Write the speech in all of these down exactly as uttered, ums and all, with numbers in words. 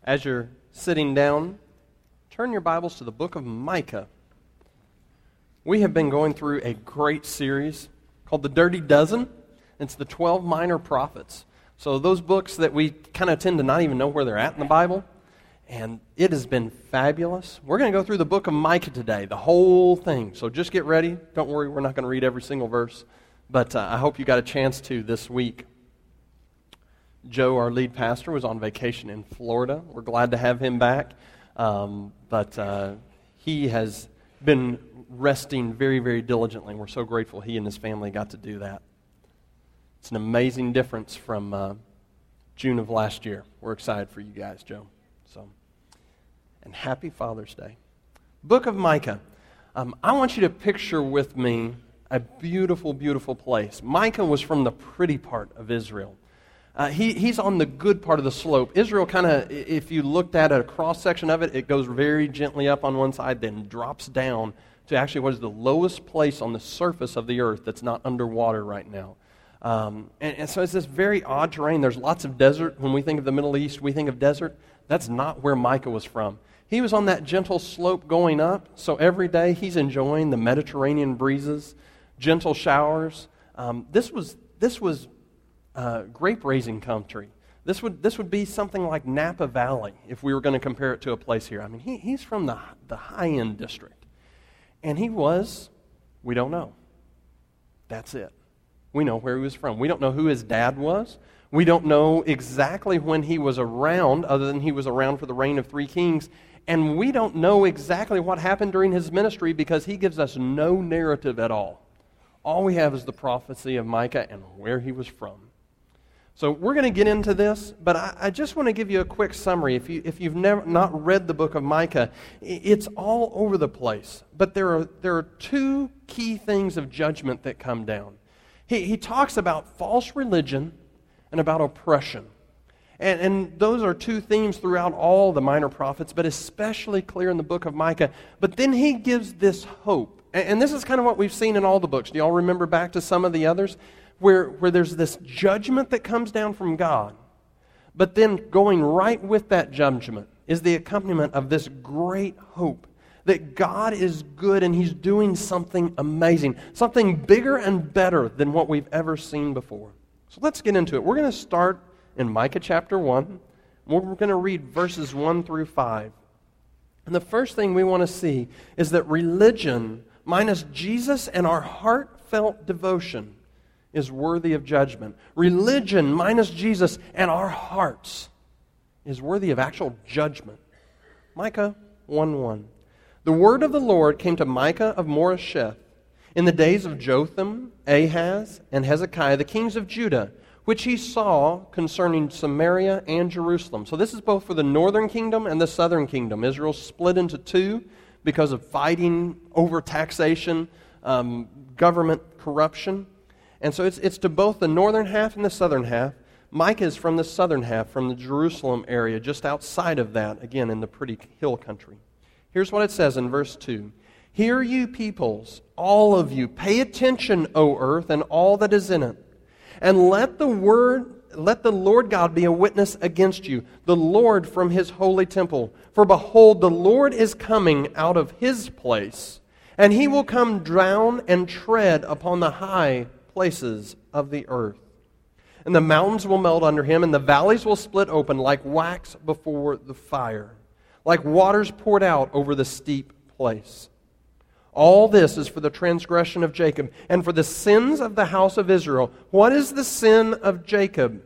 As you're sitting down, turn your Bibles to the book of Micah. We have been going through a great series called The Dirty Dozen. It's the twelve minor prophets. So those books that we kind of tend to not even know where they're at in the Bible, and it has been fabulous. We're going to go through the book of Micah today, the whole thing. So just get ready. Don't worry, we're not going to read every single verse, but uh, I hope you got a chance to this week. Joe, our lead pastor, was on vacation in Florida. We're glad to have him back, um, but uh, he has been resting very, very diligently. We're so grateful he and his family got to do that. It's an amazing difference from uh, June of last year. We're excited for you guys, Joe. So, and happy Father's Day. Book of Micah. Um, I want you to picture with me a beautiful, beautiful place. Micah was from the pretty part of Israel. Uh, he, he's on the good part of the slope. Israel kind of, if you looked at a cross-section of it, it goes very gently up on one side, then drops down to actually what is the lowest place on the surface of the earth that's not underwater right now. Um, and, and so it's this very odd terrain. There's lots of desert. When we think of the Middle East, we think of desert. That's not where Micah was from. He was on that gentle slope going up, so every day he's enjoying the Mediterranean breezes, gentle showers. Um, this was this was uh, grape-raising country. This would this would be something like Napa Valley if we were going to compare it to a place here. I mean, he, he's from the the high-end district, and he was, we don't know. That's it. We know where he was from. We don't know who his dad was. We don't know exactly when he was around, other than he was around for the reign of three kings. And we don't know exactly what happened during his ministry because he gives us no narrative at all. All we have is the prophecy of Micah and where he was from. So we're going to get into this, but I, I just want to give you a quick summary. If, you, if you've never not read the book of Micah, it's all over the place. But there are, there are two key things of judgment that come down. He, he talks about false religion and about oppression. And, and those are two themes throughout all the minor prophets, but especially clear in the book of Micah. But then he gives this hope. And, and this is kind of what we've seen in all the books. Do you all remember back to some of the others? Where, where there's this judgment that comes down from God. But then going right with that judgment is the accompaniment of this great hope that God is good and He's doing something amazing, something bigger and better than what we've ever seen before. So let's get into it. We're going to start in Micah chapter one. We're going to read verses one through five. And the first thing we want to see is that religion, minus Jesus and our heartfelt devotion, is worthy of judgment. Religion, minus Jesus and our hearts, is worthy of actual judgment. Micah one one. The word of the Lord came to Micah of Moresheth in the days of Jotham, Ahaz, and Hezekiah, the kings of Judah, which he saw concerning Samaria and Jerusalem. So this is both for the northern kingdom and the southern kingdom. Israel split into two because of fighting over taxation, um, government corruption. And so it's, it's to both the northern half and the southern half. Micah is from the southern half, from the Jerusalem area, just outside of that, again, in the pretty hill country. Here's what it says in verse two. Hear you peoples, all of you, pay attention, O earth, and all that is in it. And let the word, let the Lord God be a witness against you, the Lord from His holy temple. For behold, the Lord is coming out of His place, and He will come down and tread upon the high places of the earth. And the mountains will melt under Him, and the valleys will split open like wax before the fire, like waters poured out over the steep place. All this is for the transgression of Jacob and for the sins of the house of Israel. What is the sin of Jacob?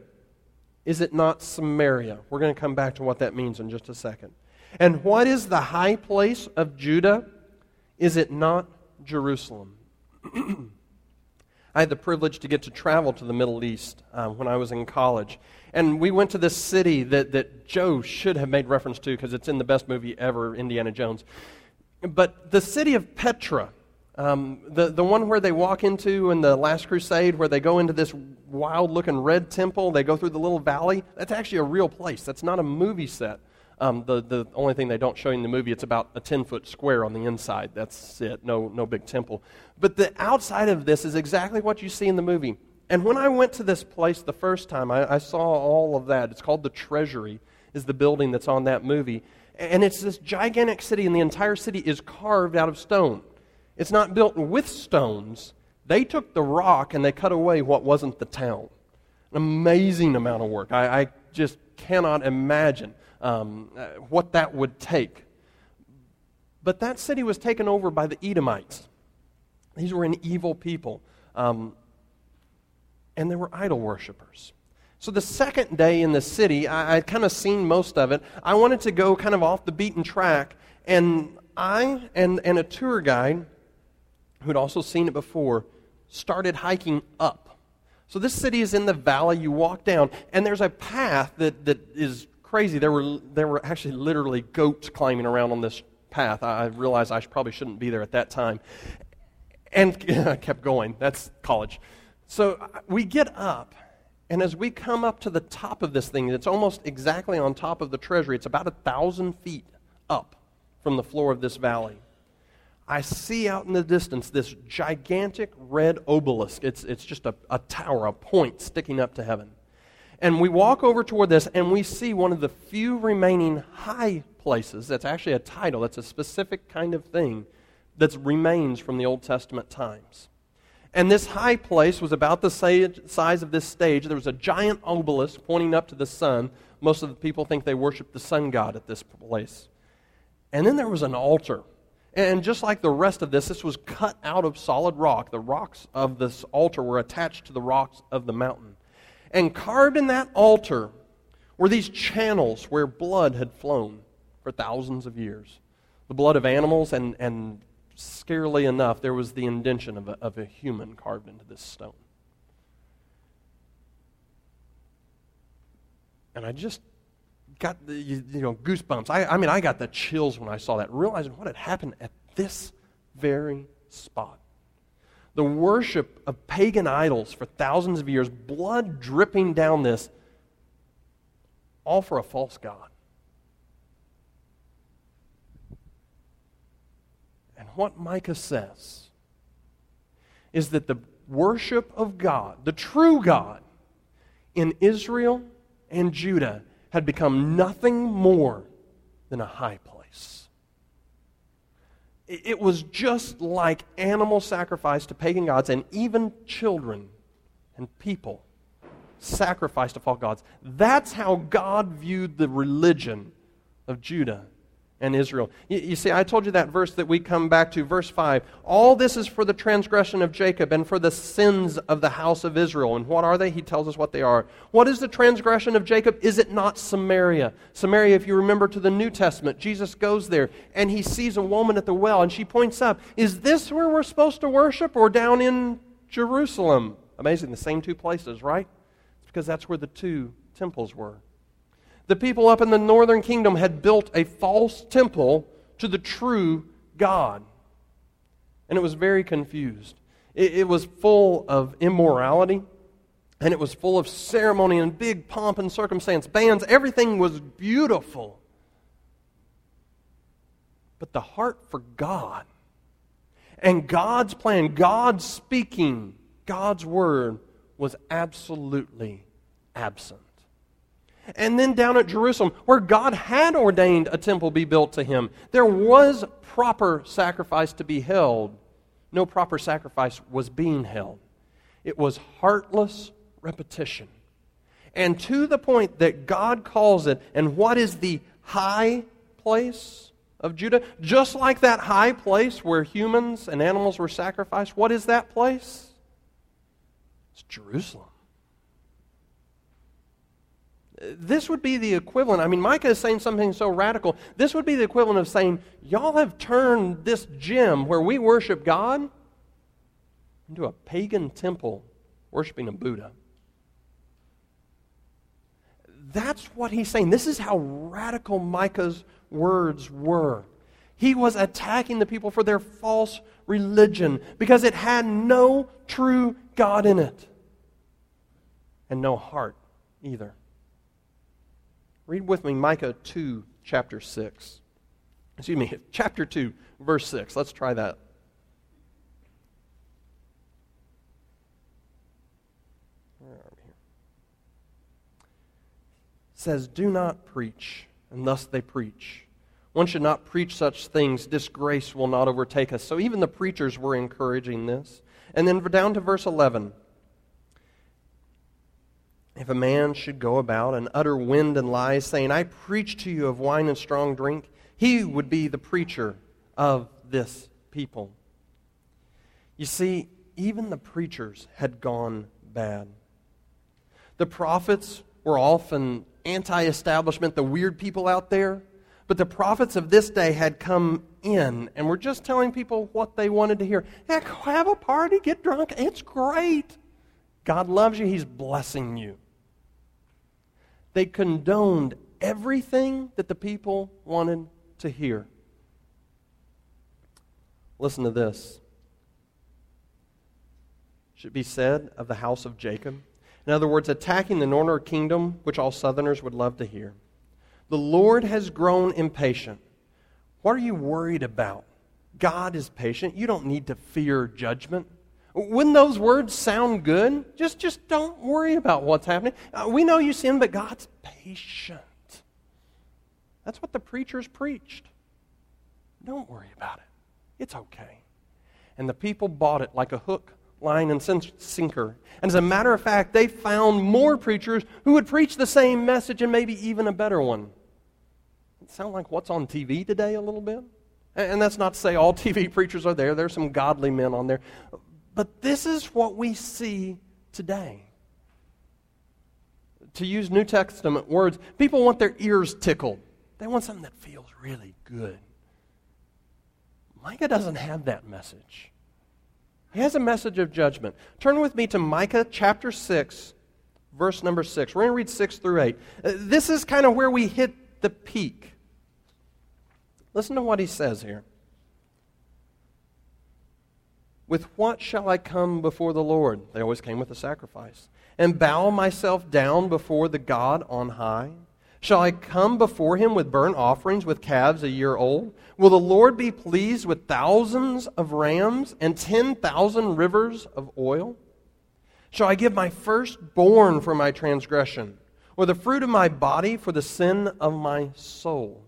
Is it not Samaria? We're going to come back to what that means in just a second. And what is the high place of Judah? Is it not Jerusalem? I had the privilege to get to travel to the Middle East uh, when I was in college. And we went to this city that, that Joe should have made reference to because it's in the best movie ever, Indiana Jones. But the city of Petra, um, the, the one where they walk into in the Last Crusade, where they go into this wild-looking red temple, they go through the little valley, that's actually a real place. That's not a movie set. Um, the, the only thing they don't show you in the movie, it's about a ten-foot square on the inside. That's it, no, no big temple. But the outside of this is exactly what you see in the movie. And when I went to this place the first time, I, I saw all of that. It's called the Treasury. is the building that's on that movie. And it's this gigantic city, and the entire city is carved out of stone. It's not built with stones. They took the rock and they cut away what wasn't the town. An amazing amount of work. I, I just cannot imagine um, what that would take. But that city was taken over by the Edomites. These were an evil people. Um, and they were idol worshipers. So the second day in the city, I, I'd kind of seen most of it. I wanted to go kind of off the beaten track, and I and, and a tour guide, who'd also seen it before, started hiking up. So this city is in the valley. You walk down, and there's a path that, that is crazy. There were there were actually literally goats climbing around on this path. I, I realized I probably shouldn't be there at that time. And I kept going. That's college. So we get up, and as we come up to the top of this thing, it's almost exactly on top of the treasury. It's about a thousand feet up from the floor of this valley. I see out in the distance this gigantic red obelisk. It's, it's just a, a tower, a point sticking up to heaven. And we walk over toward this, and we see one of the few remaining high places. That's actually a title. That's a specific kind of thing that remains from the Old Testament times. And this high place was about the size of this stage. There was a giant obelisk pointing up to the sun. Most of the people think they worship the sun god at this place. And then there was an altar. And just like the rest of this, this was cut out of solid rock. The rocks of this altar were attached to the rocks of the mountain. And carved in that altar were these channels where blood had flown for thousands of years. The blood of animals, and, and scarily enough, there was the indention of a, of a human carved into this stone. And I just got the you, you know goosebumps. I, I mean, I got the chills when I saw that, realizing what had happened at this very spot. The worship of pagan idols for thousands of years, blood dripping down this, all for a false god. And what Micah says is that the worship of God, the true God, in Israel and Judah had become nothing more than a high place. It was just like animal sacrifice to pagan gods, and even children and people sacrificed to false gods. That's how God viewed the religion of Judah and Israel. You, you see, I told you that verse that we come back to, verse five. All this is for the transgression of Jacob and for the sins of the house of Israel. And what are they? He tells us what they are. What is the transgression of Jacob? Is it not Samaria? Samaria, if you remember to the New Testament, Jesus goes there and he sees a woman at the well and she points up, is this where we're supposed to worship or down in Jerusalem? Amazing, the same two places, right? It's because that's where the two temples were. The people up in the northern kingdom had built a false temple to the true God. And it was very confused. It, it was full of immorality, and it was full of ceremony and big pomp and circumstance, bands. Everything was beautiful. But the heart for God and God's plan, God speaking, God's word was absolutely absent. And then down at Jerusalem, where God had ordained a temple be built to him, there was proper sacrifice to be held. No proper sacrifice was being held. It was heartless repetition. And to the point that God calls it, and what is the high place of Judah? Just like that high place where humans and animals were sacrificed, what is that place? It's Jerusalem. This would be the equivalent. I mean, Micah is saying something so radical. This would be the equivalent of saying, y'all have turned this gym where we worship God into a pagan temple worshiping a Buddha. That's what he's saying. This is how radical Micah's words were. He was attacking the people for their false religion because it had no true God in it and no heart either. Read with me Micah two, chapter six. Excuse me, chapter two, verse six. Let's try that. Where are we here? says, "Do not preach," and thus they preach. One should not preach such things. Disgrace will not overtake us. So even the preachers were encouraging this. And then down to verse eleven. If a man should go about and utter wind and lies, saying, "I preach to you of wine and strong drink," he would be the preacher of this people. You see, even the preachers had gone bad. The prophets were often anti-establishment, the weird people out there. But the prophets of this day had come in and were just telling people what they wanted to hear. Heck, have a party, get drunk, it's great. God loves you, He's blessing you. They condoned everything that the people wanted to hear. Listen to this. Should be said of the house of Jacob. In other words, attacking the northern kingdom, which all southerners would love to hear. The Lord has grown impatient. What are you worried about? God is patient. You don't need to fear judgment. Wouldn't those words sound good? Just, just don't worry about what's happening. Uh, we know you sin, but God's patient. That's what the preachers preached. Don't worry about it. It's okay. And the people bought it like a hook, line, and sinker. And as a matter of fact, they found more preachers who would preach the same message and maybe even a better one. It sound like what's on T V today a little bit? And that's not to say all T V preachers are there. There's some godly men on there. But this is what we see today. To use New Testament words, people want their ears tickled. They want something that feels really good. Micah doesn't have that message. He has a message of judgment. Turn with me to Micah chapter six, verse number six. We're going to read six through eight. Uh, this is kind of where we hit the peak. Listen to what he says here. With what shall I come before the Lord? They always came with a sacrifice. And bow myself down before the God on high? Shall I come before Him with burnt offerings, with calves a year old? Will the Lord be pleased with thousands of rams and ten thousand rivers of oil? Shall I give my firstborn for my transgression, or the fruit of my body for the sin of my soul?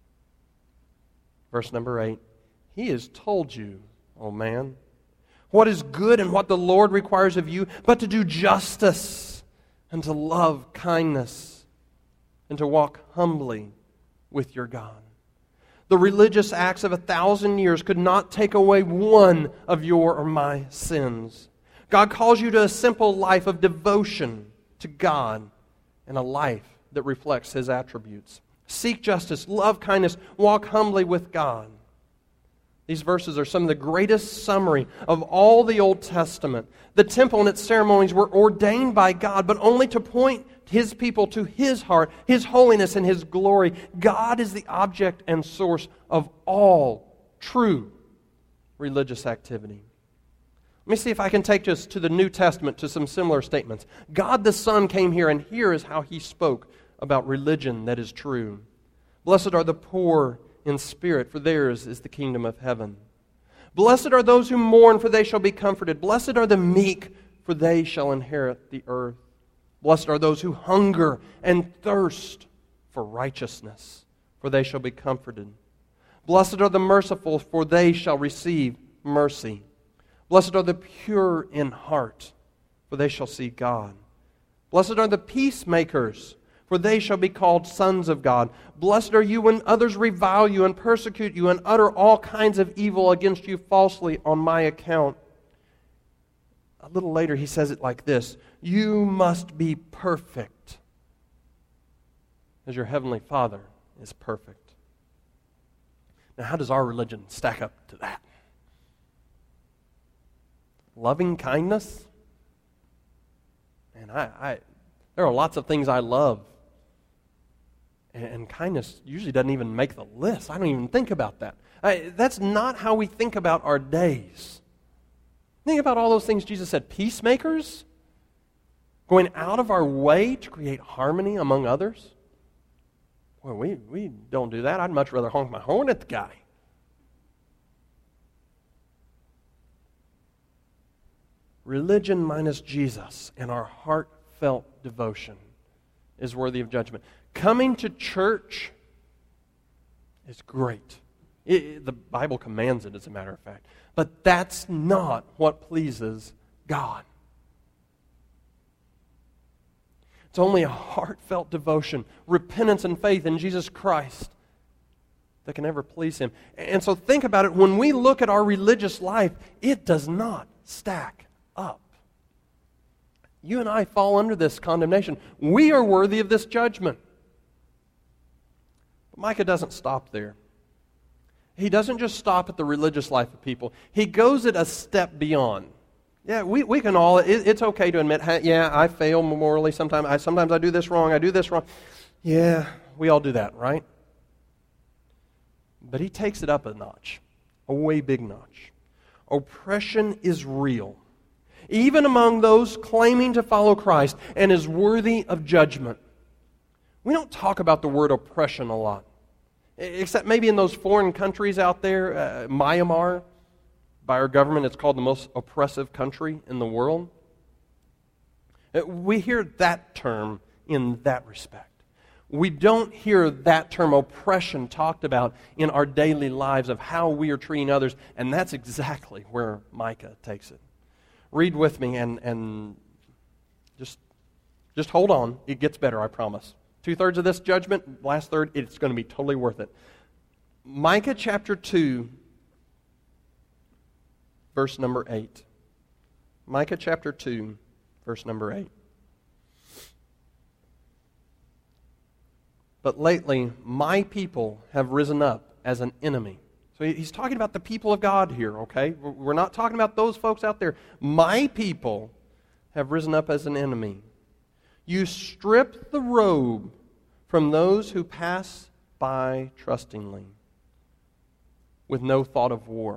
Verse number eight. He has told you, O man, what is good and what the Lord requires of you, but to do justice and to love kindness and to walk humbly with your God. The religious acts of a thousand years could not take away one of your or my sins. God calls you to a simple life of devotion to God and a life that reflects His attributes. Seek justice, love kindness, walk humbly with God. These verses are some of the greatest summary of all the Old Testament. The temple and its ceremonies were ordained by God, but only to point His people to His heart, His holiness, and His glory. God is the object and source of all true religious activity. Let me see if I can take us to the New Testament to some similar statements. God the Son came here, and here is how He spoke about religion that is true. Blessed are the poor in spirit, for theirs is the kingdom of heaven. Blessed are those who mourn, for they shall be comforted. Blessed are the meek, for they shall inherit the earth. Blessed are those who hunger and thirst for righteousness, for they shall be comforted. Blessed are the merciful, for they shall receive mercy. Blessed are the pure in heart, for they shall see God. Blessed are the peacemakers, for they shall be called sons of God. Blessed are you when others revile you and persecute you and utter all kinds of evil against you falsely on my account. A little later he says it like this: you must be perfect as your heavenly Father is perfect. Now, how does our religion stack up to that? Loving kindness? And I, I there are lots of things I love. And, and kindness usually doesn't even make the list. I don't even think about that. I, that's not how we think about our days. Think about all those things Jesus said. Peacemakers? Going out of our way to create harmony among others? Well, we, we don't do that. I'd much rather honk my horn at the guy. Religion minus Jesus and our heartfelt devotion is worthy of judgment. Coming to church is great. It, it, the Bible commands it, as a matter of fact. But that's not what pleases God. It's only a heartfelt devotion, repentance and faith in Jesus Christ that can ever please Him. And so think about it. When we look at our religious life, it does not stack up. You and I fall under this condemnation. We are worthy of this judgment. But Micah doesn't stop there. He doesn't just stop at the religious life of people. He goes it a step beyond. Yeah, we, we can all, it, it's okay to admit, yeah, I fail morally sometimes. I, sometimes I do this wrong, I do this wrong. Yeah, we all do that, right? But he takes it up a notch, a way big notch. Oppression is real, even among those claiming to follow Christ, and is worthy of judgment. We don't talk about the word oppression a lot, except maybe in those foreign countries out there, uh, Myanmar. By our government, it's called the most oppressive country in the world. We hear that term in that respect. We don't hear that term oppression talked about in our daily lives of how we are treating others, and that's exactly where Micah takes it. Read with me and, and just, just hold on. It gets better, I promise. Two-thirds of this judgment, last third, it's going to be totally worth it. Micah chapter two, verse number eight. Micah chapter two, verse number eight. But lately, my people have risen up as an enemy. So he's talking about the people of God here, okay? We're not talking about those folks out there. My people have risen up as an enemy. You strip the robe from those who pass by trustingly, with no thought of war.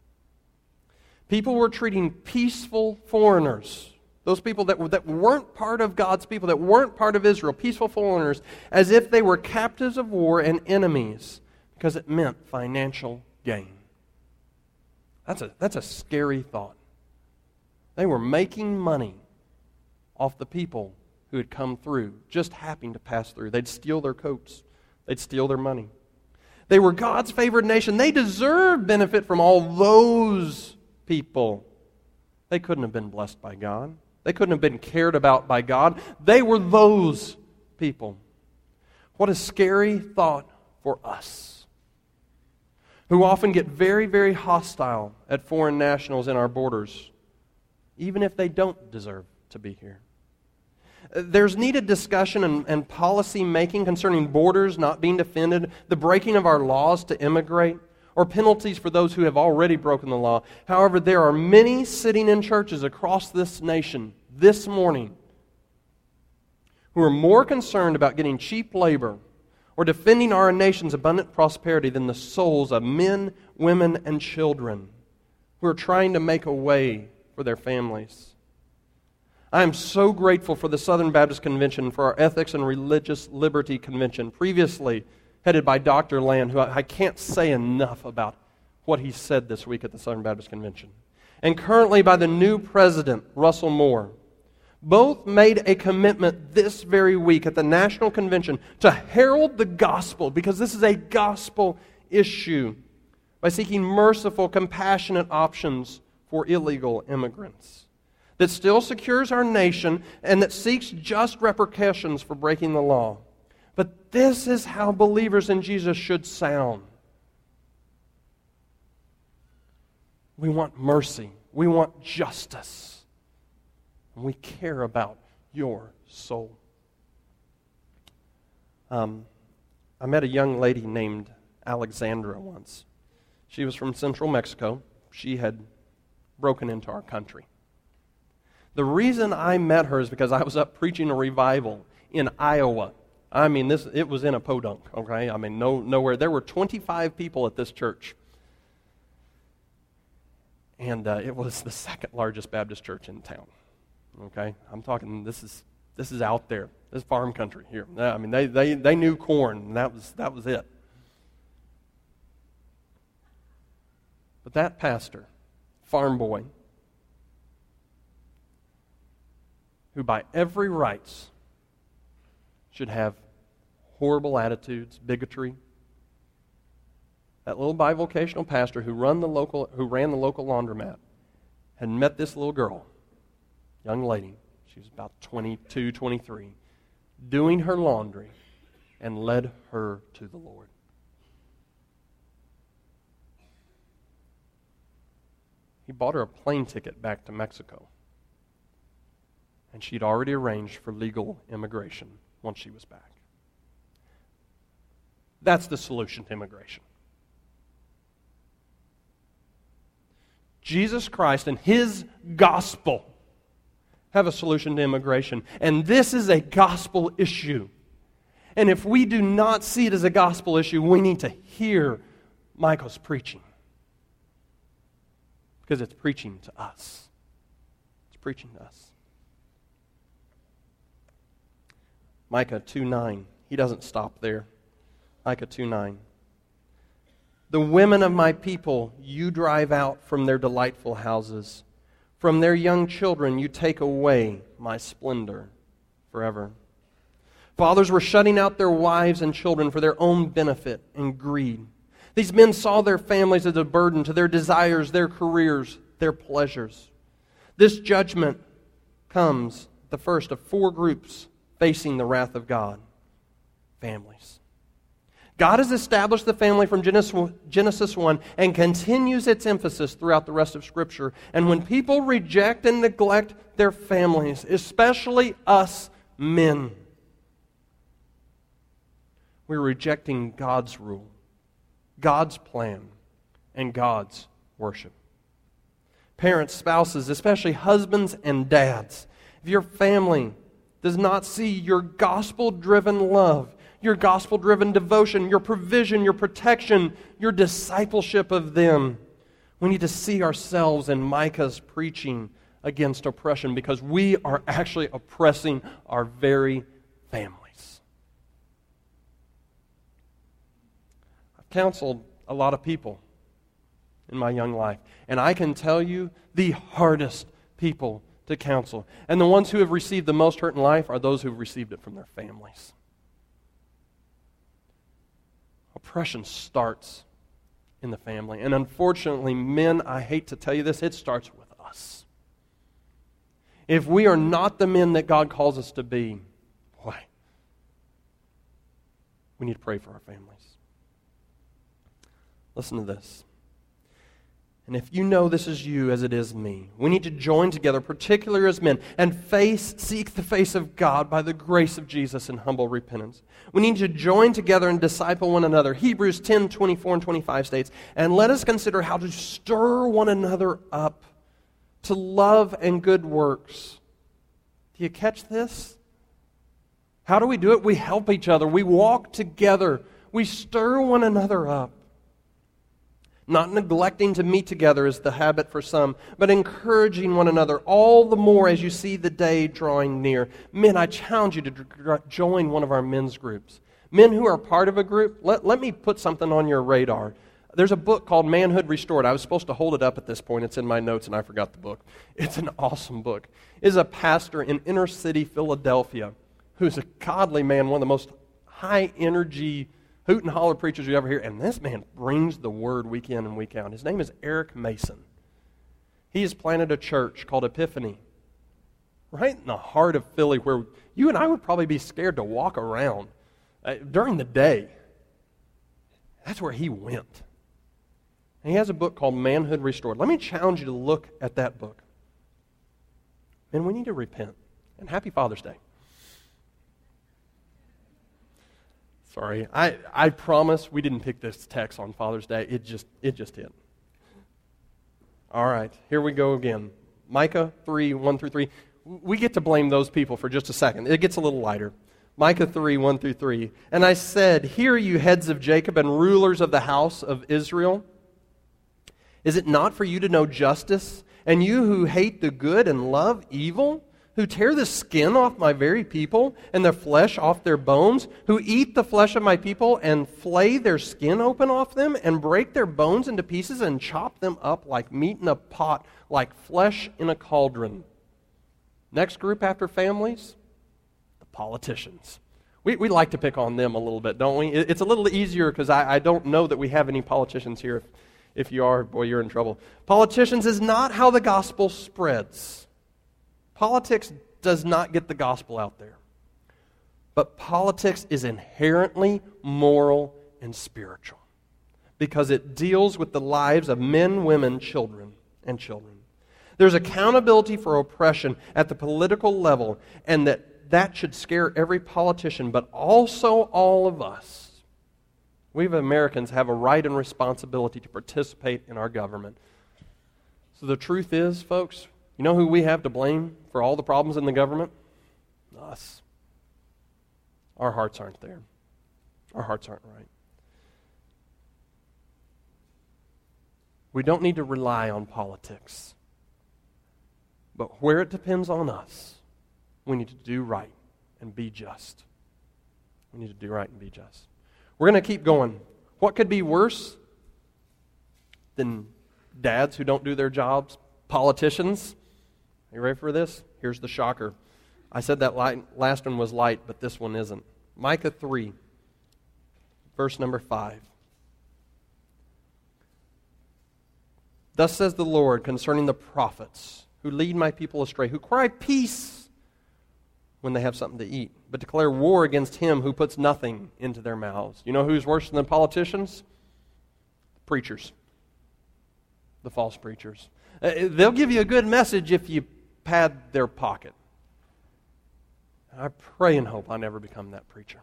People were treating peaceful foreigners, those people that, that weren't part of God's people, that weren't part of Israel, peaceful foreigners, as if they were captives of war and enemies, because it meant financial gain. That's a, that's a scary thought. They were making money off the people who had come through, just happening to pass through. They'd steal their coats. They'd steal their money. They were God's favored nation. They deserved benefit from all those people. They couldn't have been blessed by God. They couldn't have been cared about by God. They were those people. What a scary thought for us, who often get very, very hostile at foreign nationals in our borders, even if they don't deserve to be here. There's needed discussion and, and policy making concerning borders not being defended, the breaking of our laws to immigrate, or penalties for those who have already broken the law. However, there are many sitting in churches across this nation this morning who are more concerned about getting cheap labor or defending our nation's abundant prosperity than the souls of men, women, and children who are trying to make a way for their families. I am so grateful for the Southern Baptist Convention, for our Ethics and Religious Liberty Convention, previously headed by Doctor Land, who I can't say enough about what he said this week at the Southern Baptist Convention, and currently by the new president, Russell Moore. Both made a commitment this very week at the National Convention to herald the gospel, because this is a gospel issue, by seeking merciful, compassionate options for illegal immigrants that still secures our nation and that seeks just repercussions for breaking the law. But this is how believers in Jesus should sound. We want mercy. We want justice. And we care about your soul. Um, I met a young lady named Alexandra once. She was from central Mexico. She had broken into our country. The reason I met her is because I was up preaching a revival in Iowa. I mean, this it was in a podunk, okay? I mean, no, nowhere. There were twenty-five people at this church. And uh, it was the second largest Baptist church in town, okay? I'm talking, this is this is out there. This is farm country here. I mean, they, they, they knew corn, and that was, that was it. But that pastor, farm boy, who by every rights should have horrible attitudes, bigotry. That little bivocational pastor who run the local who ran the local laundromat had met this little girl, young lady, she was about twenty-two, twenty-three, doing her laundry, and led her to the Lord. He bought her a plane ticket back to Mexico. And she'd already arranged for legal immigration once she was back. That's the solution to immigration. Jesus Christ and His gospel have a solution to immigration. And this is a gospel issue. And if we do not see it as a gospel issue, we need to hear Micah's preaching. Because it's preaching to us. It's preaching to us. Micah two nine. He doesn't stop there. Micah two nine. The women of my people you drive out from their delightful houses. From their young children you take away my splendor forever. Fathers were shutting out their wives and children for their own benefit and greed. These men saw their families as a burden to their desires, their careers, their pleasures. This judgment comes, the first of four groups facing the wrath of God. Families. God has established the family from Genesis one and continues its emphasis throughout the rest of Scripture. And when people reject and neglect their families, especially us men, we're rejecting God's rule, God's plan, and God's worship. Parents, spouses, especially husbands and dads, if your family does not see your gospel-driven love, your gospel-driven devotion, your provision, your protection, your discipleship of them, we need to see ourselves in Micah's preaching against oppression, because we are actually oppressing our very families. I've counseled a lot of people in my young life, and I can tell you the hardest people to counsel, and the ones who have received the most hurt in life are those who have received it from their families. Oppression starts in the family. And unfortunately, men, I hate to tell you this, it starts with us. If we are not the men that God calls us to be, boy, we need to pray for our families. Listen to this. And if you know this is you as it is me, we need to join together, particularly as men, and face, seek the face of God by the grace of Jesus in humble repentance. We need to join together and disciple one another. Hebrews ten, twenty-four and twenty-five states, and let us consider how to stir one another up to love and good works. Do you catch this? How do we do it? We help each other. We walk together. We stir one another up. Not neglecting to meet together is the habit for some, but encouraging one another all the more as you see the day drawing near. Men, I challenge you to join one of our men's groups. Men who are part of a group, let, let me put something on your radar. There's a book called Manhood Restored. I was supposed to hold it up at this point. It's in my notes and I forgot the book. It's an awesome book. It's a pastor in inner city Philadelphia who's a godly man, one of the most high energy hoot and holler preachers you ever hear, and this man brings the word week in and week out. His name is Eric Mason. He has planted a church called Epiphany right in the heart of Philly, where you and I would probably be scared to walk around uh, during the day. That's where he went. And he has a book called Manhood Restored. Let me challenge you to look at that book. And we need to repent. And happy Father's Day. Sorry, I, I promise we didn't pick this text on Father's Day. It just it just hit. All right, here we go again. Micah three, one through three. We get to blame those people for just a second. It gets a little lighter. Micah three, one through three. And I said, hear you heads of Jacob and rulers of the house of Israel. Is it not for you to know justice? And you who hate the good and love evil? Who tear the skin off my very people and the flesh off their bones, who eat the flesh of my people and flay their skin open off them and break their bones into pieces and chop them up like meat in a pot, like flesh in a cauldron. Next group after families, the politicians. We, we like to pick on them a little bit, don't we? It, it's a little easier because I, I don't know that we have any politicians here. If, if you are, boy, you're in trouble. Politicians is not how the gospel spreads. Politics does not get the gospel out there. But politics is inherently moral and spiritual because it deals with the lives of men, women, children, and children. There's accountability for oppression at the political level, and that, that should scare every politician, but also all of us. We Americans have a right and responsibility to participate in our government. So the truth is, folks, you know who we have to blame for all the problems in the government? Us. Our hearts aren't there. Our hearts aren't right. We don't need to rely on politics. But where it depends on us, we need to do right and be just. We need to do right and be just. We're going to keep going. What could be worse than dads who don't do their jobs? Politicians? Are you ready for this? Here's the shocker. I said that light, last one was light, but this one isn't. Micah three, verse number five. Thus says the Lord concerning the prophets who lead my people astray, who cry peace when they have something to eat, but declare war against him who puts nothing into their mouths. You know who's worse than politicians? Preachers. The false preachers. Uh, they'll give you a good message if you pad their pocket. I pray and hope I never become that preacher.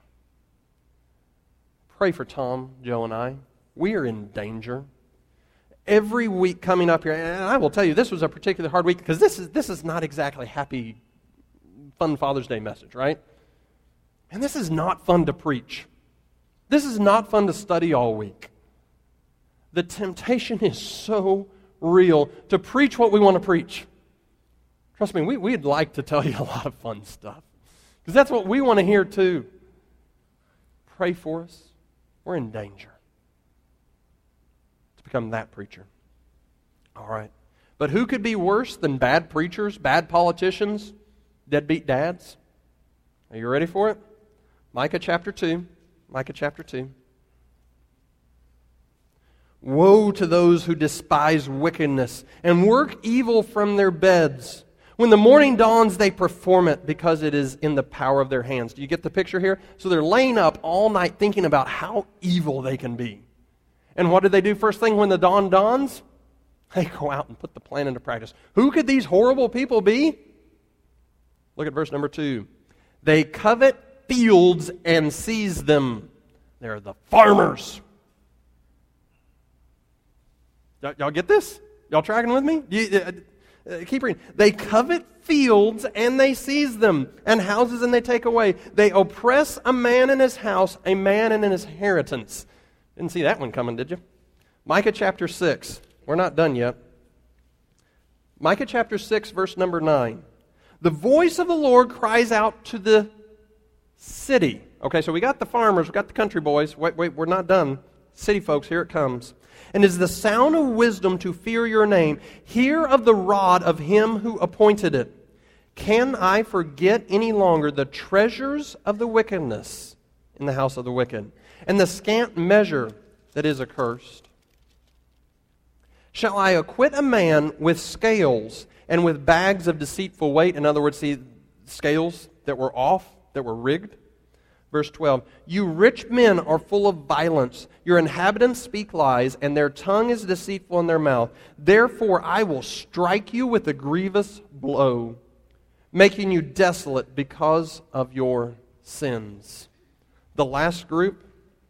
Pray for Tom, Joe, and I. We are in danger. Every week coming up here, and I will tell you, this was a particularly hard week because this is this is not exactly happy, fun Father's Day message, right? And this is not fun to preach. This is not fun to study all week. The temptation is so real to preach what we want to preach. Trust me, we, we'd like to tell you a lot of fun stuff because that's what we want to hear too. Pray for us. We're in danger to become that preacher. All right. But who could be worse than bad preachers, bad politicians, deadbeat dads? Are you ready for it? Micah chapter two. Micah chapter two. Woe to those who despise wickedness and work evil from their beds. When the morning dawns, they perform it because it is in the power of their hands. Do you get the picture here? So they're laying up all night thinking about how evil they can be. And what do they do first thing when the dawn dawns? They go out and put the plan into practice. Who could these horrible people be? Look at verse number two. They covet fields and seize them. They're the farmers. Y- y'all get this? Y'all tracking with me? You, uh, uh, keep reading. They covet fields and they seize them, and houses and they take away. They oppress a man in his house, a man in his inheritance. Didn't see that one coming, did you? Micah chapter six. We're not done yet. Micah chapter six, verse number nine. The voice of the Lord cries out to the city. Okay, so we got the farmers, we got the country boys. Wait, wait, we're not done. City folks, here it comes. And is the sound of wisdom to fear your name. Hear of the rod of him who appointed it. Can I forget any longer the treasures of the wickedness in the house of the wicked, and the scant measure that is accursed? Shall I acquit a man with scales and with bags of deceitful weight? In other words, see, scales that were off, that were rigged. Verse twelve, you rich men are full of violence. Your inhabitants speak lies, and their tongue is deceitful in their mouth. Therefore I will strike you with a grievous blow, making you desolate because of your sins. The last group,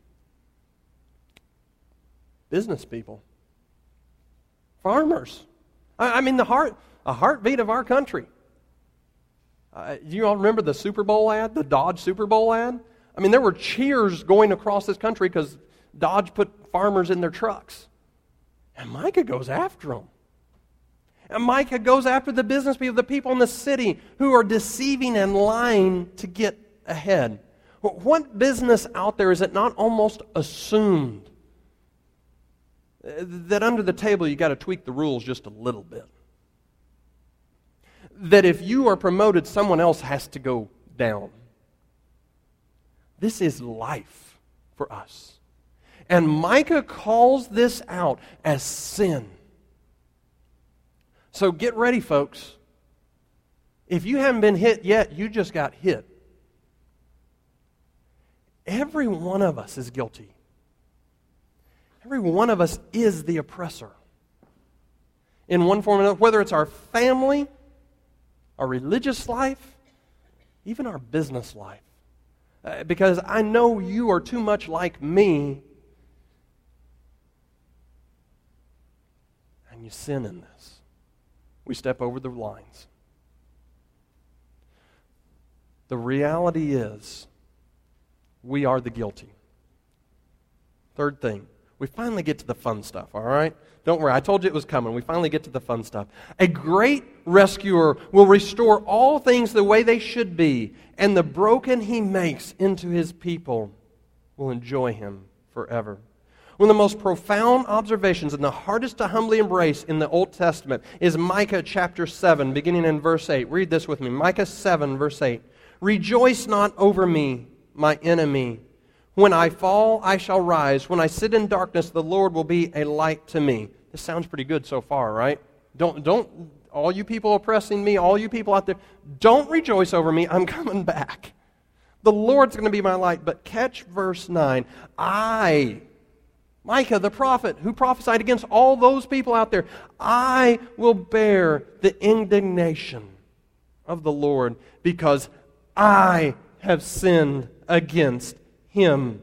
business people. Farmers. I, I mean, the heart, a heartbeat of our country. Uh, you all remember the Super Bowl ad, the Dodge Super Bowl ad? I mean, there were cheers going across this country because Dodge put farmers in their trucks. And Micah goes after them. And Micah goes after the business people, the people in the city who are deceiving and lying to get ahead. What business out there is it not almost assumed that under the table you got to tweak the rules just a little bit? That if you are promoted, someone else has to go down. This is life for us. And Micah calls this out as sin. So get ready, folks. If you haven't been hit yet, you just got hit. Every one of us is guilty. Every one of us is the oppressor. In one form or another, whether it's our family, our religious life, even our business life. Uh, because I know you are too much like me, and you sin in this. We step over the lines. The reality is, we are the guilty. Third thing, we finally get to the fun stuff, all right? Don't worry, I told you it was coming. We finally get to the fun stuff. A great rescuer will restore all things the way they should be, and the broken he makes into his people will enjoy him forever. One of the most profound observations and the hardest to humbly embrace in the Old Testament is Micah chapter seven, beginning in verse eight. Read this with me. Micah seven, verse eight. Rejoice not over me, my enemy. When I fall, I shall rise. When I sit in darkness, the Lord will be a light to me. This sounds pretty good so far, right? Don't, don't, all you people oppressing me, all you people out there, don't rejoice over me. I'm coming back. The Lord's going to be my light. But catch verse nine. I, Micah the prophet, who prophesied against all those people out there, I will bear the indignation of the Lord because I have sinned against him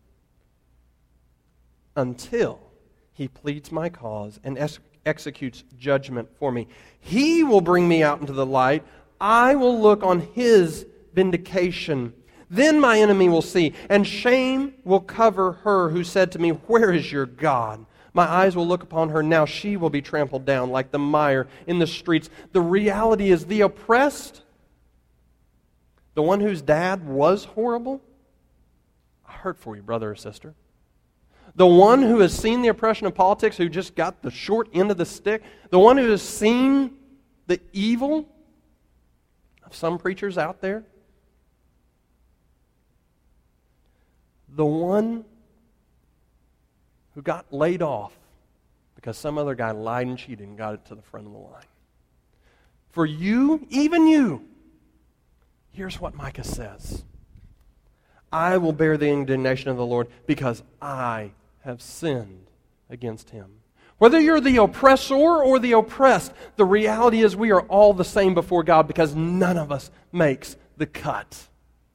until he pleads my cause and ex- executes judgment for me. He will bring me out into the light. I will look on his vindication. Then my enemy will see, and shame will cover her who said to me, where is your God? My eyes will look upon her. Now she will be trampled down like the mire in the streets. The reality is the oppressed, the one whose dad was horrible, I hurt for you, brother or sister. The one who has seen the oppression of politics, who just got the short end of the stick, the one who has seen the evil of some preachers out there, the one who got laid off because some other guy lied and cheated and got it to the front of the line. For you, even you, here's what Micah says. I will bear the indignation of the Lord because I have sinned against him. Whether you're the oppressor or the oppressed, the reality is we are all the same before God because none of us makes the cut.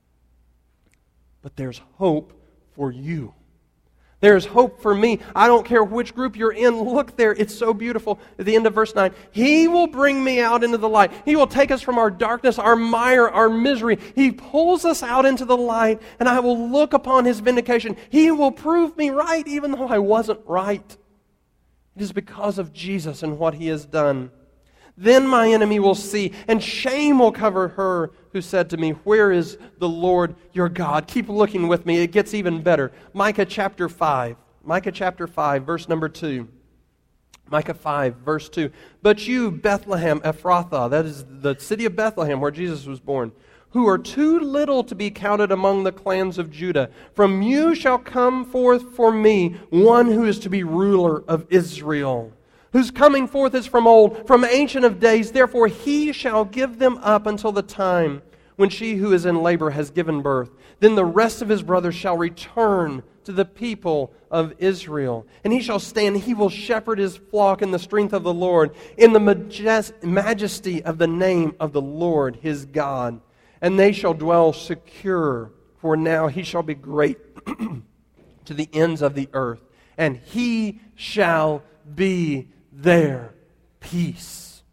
But there's hope for you. There's hope for me. I don't care which group you're in. Look there. It's so beautiful. At the end of verse nine, he will bring me out into the light. He will take us from our darkness, our mire, our misery. He pulls us out into the light, and I will look upon his vindication. He will prove me right, even though I wasn't right. It is because of Jesus and what he has done. Then my enemy will see, and shame will cover her who said to me, where is the Lord your God? Keep looking with me. It gets even better. Micah chapter five. Micah chapter five, verse number two. Micah five, verse two. But you, Bethlehem Ephrathah, that is the city of Bethlehem where Jesus was born, who are too little to be counted among the clans of Judah, from you shall come forth for me one who is to be ruler of Israel, whose coming forth is from old, from ancient of days. Therefore he shall give them up until the time when she who is in labor has given birth. Then the rest of his brothers shall return to the people of Israel. And he shall stand, he will shepherd his flock in the strength of the Lord, in the majest- majesty of the name of the Lord his God. And they shall dwell secure, for now he shall be great to the ends of the earth. And he shall be their peace.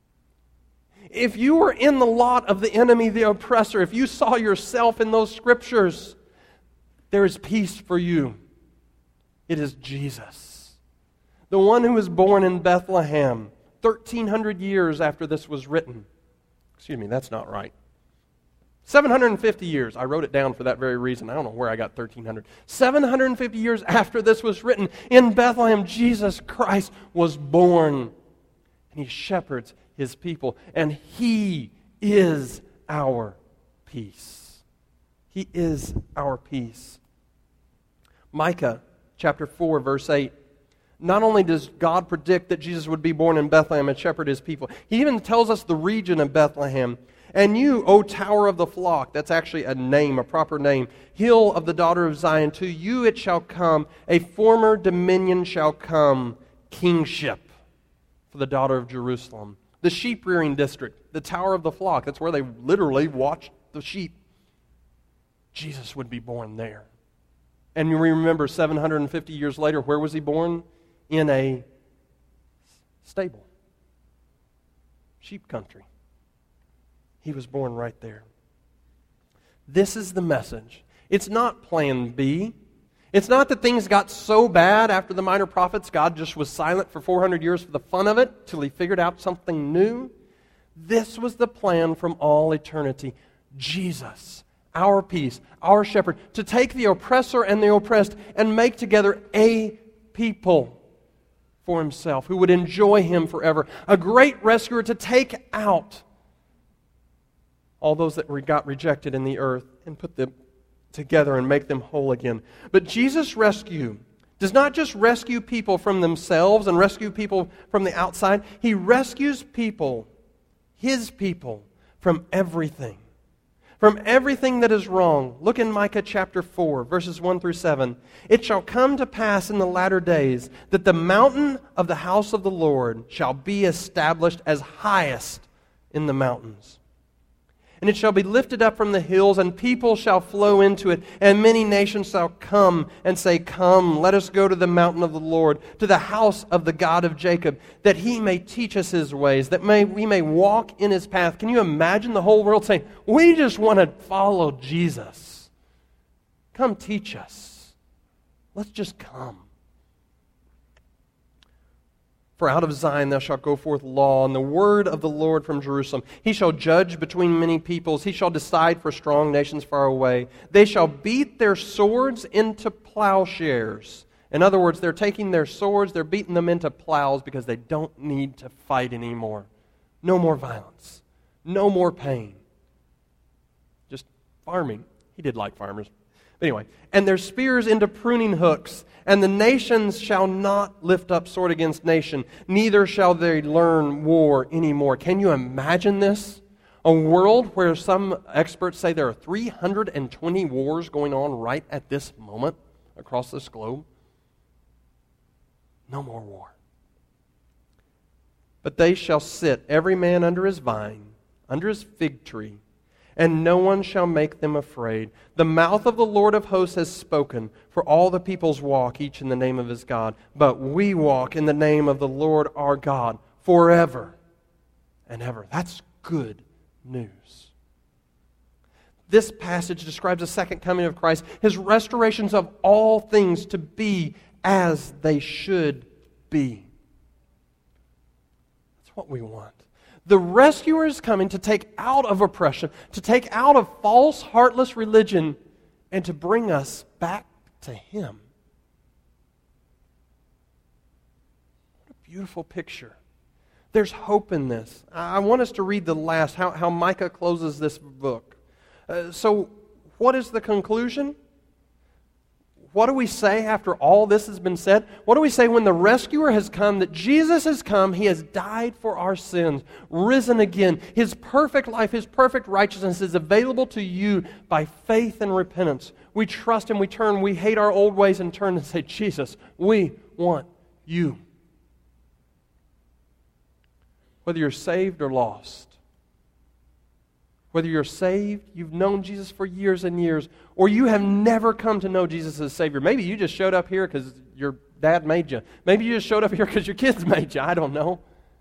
If you were in the lot of the enemy, the oppressor, if you saw yourself in those scriptures, there is peace for you. It is Jesus, the one who was born in Bethlehem thirteen hundred years after this was written. Excuse me, that's not right. seven hundred fifty years. I wrote it down for that very reason. I don't know where I got thirteen hundred. seven hundred fifty years after this was written, in Bethlehem, Jesus Christ was born. And he shepherds his people. And he is our peace. He is our peace. Micah chapter four, verse eight. Not only does God predict that Jesus would be born in Bethlehem and shepherd his people, he even tells us the region of Bethlehem. And you, O tower of the flock, that's actually a name, a proper name, hill of the daughter of Zion, to you it shall come, a former dominion shall come, kingship for the daughter of Jerusalem. The sheep-rearing district, the tower of the flock, that's where they literally watched the sheep. Jesus would be born there. And we remember seven hundred fifty years later, where was he born? In a stable. Sheep country. He was born right there. This is the message. It's not plan B. It's not that things got so bad after the minor prophets, God just was silent for four hundred years for the fun of it, till he figured out something new. This was the plan from all eternity. Jesus, our peace, our shepherd, to take the oppressor and the oppressed and make together a people for himself, who would enjoy him forever. A great rescuer to take out all those that got rejected in the earth and put them together and make them whole again. But Jesus' rescue does not just rescue people from themselves and rescue people from the outside. He rescues people, his people, from everything. From everything that is wrong. Look in Micah chapter four, verses one through seven. It shall come to pass in the latter days that the mountain of the house of the Lord shall be established as highest in the mountains. And it shall be lifted up from the hills, and people shall flow into it, and many nations shall come and say, Come, let us go to the mountain of the Lord, to the house of the God of Jacob, that he may teach us his ways, that may, we may walk in his path. Can you imagine the whole world saying, we just want to follow Jesus. Come teach us. Let's just come. For out of Zion thou shalt go forth law, and the word of the Lord from Jerusalem. He shall judge between many peoples. He shall decide for strong nations far away. They shall beat their swords into plowshares. In other words, they're taking their swords, they're beating them into plows because they don't need to fight anymore. No more violence. No more pain. Just farming. He did like farmers. But anyway, and their spears into pruning hooks. And the nations shall not lift up sword against nation, neither shall they learn war anymore. Can you imagine this? A world where some experts say there are three hundred twenty wars going on right at this moment across this globe. No more war. But they shall sit, every man under his vine, under his fig tree, and no one shall make them afraid. The mouth of the Lord of hosts has spoken, for all the peoples walk, each in the name of his God. But we walk in the name of the Lord our God forever and ever. That's good news. This passage describes the second coming of Christ, his restorations of all things to be as they should be. That's what we want. The rescuer is coming to take out of oppression, to take out of false, heartless religion, and to bring us back to him. What a beautiful picture. There's hope in this. I want us to read the last, how, how Micah closes this book. Uh, so, what is the conclusion? What do we say after all this has been said? What do we say when the rescuer has come, that Jesus has come, he has died for our sins, risen again. His perfect life, his perfect righteousness is available to you by faith and repentance. We trust him, we turn, we hate our old ways and turn and say, Jesus, we want you. Whether you're saved or lost, whether you're saved, you've known Jesus for years and years, or you have never come to know Jesus as Savior. Maybe you just showed up here because your dad made you. Maybe you just showed up here because your kids made you. I don't know.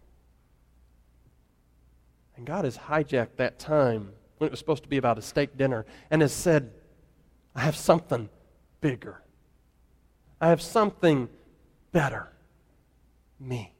And God has hijacked that time when it was supposed to be about a steak dinner and has said, I have something bigger. I have something better. Me.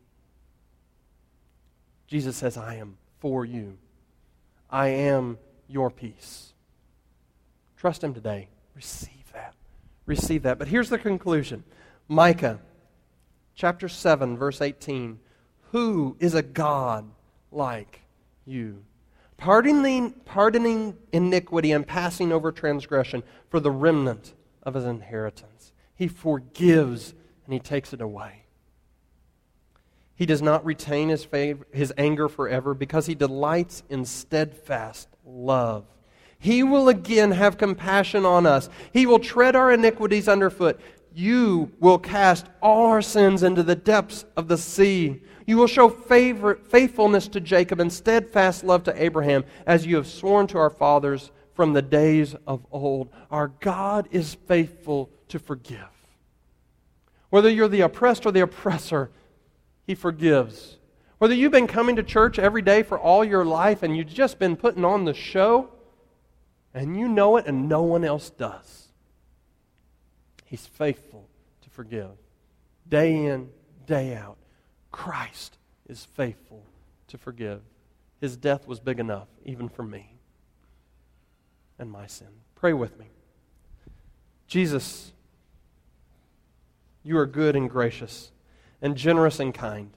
Jesus says, I am for you. I am your peace. Trust him today. Receive that. Receive that. But here's the conclusion. Micah chapter seven, verse eighteen. Who is a God like you? pardoning, pardoning iniquity and passing over transgression for the remnant of his inheritance. He forgives and he takes it away. He does not retain his, favor, his anger forever because he delights in steadfast love. He will again have compassion on us. He will tread our iniquities underfoot. You will cast all our sins into the depths of the sea. You will show favor, faithfulness to Jacob and steadfast love to Abraham, as you have sworn to our fathers from the days of old. Our God is faithful to forgive. Whether you're the oppressed or the oppressor, He forgives. Whether you've been coming to church every day for all your life and you've just been putting on the show, and you know it and no one else does, He's faithful to forgive. Day in, day out, Christ is faithful to forgive. His death was big enough, even for me and my sin. Pray with me. Jesus, you are good and gracious and generous and kind.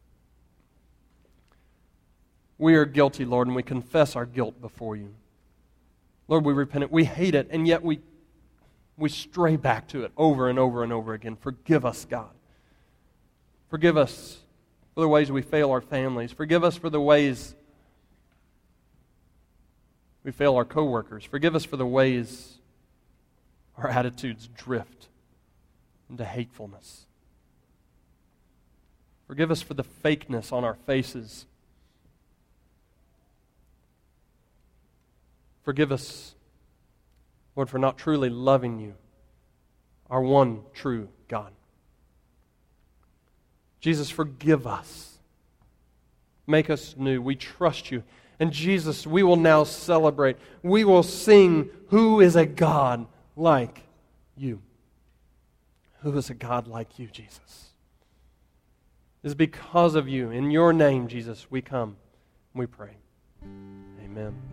We are guilty, Lord, and we confess our guilt before you. Lord, we repent it. We hate it, and yet we, we stray back to it over and over and over again. Forgive us, God. Forgive us for the ways we fail our families. Forgive us for the ways we fail our coworkers. Forgive us for the ways our attitudes drift into hatefulness. Forgive us for the fakeness on our faces. Forgive us, Lord, for not truly loving you, our one true God. Jesus, forgive us. Make us new. We trust you. And Jesus, we will now celebrate. We will sing, who is a God like you? Who is a God like you, Jesus? It is because of you. In your name, Jesus, we come and we pray. Amen.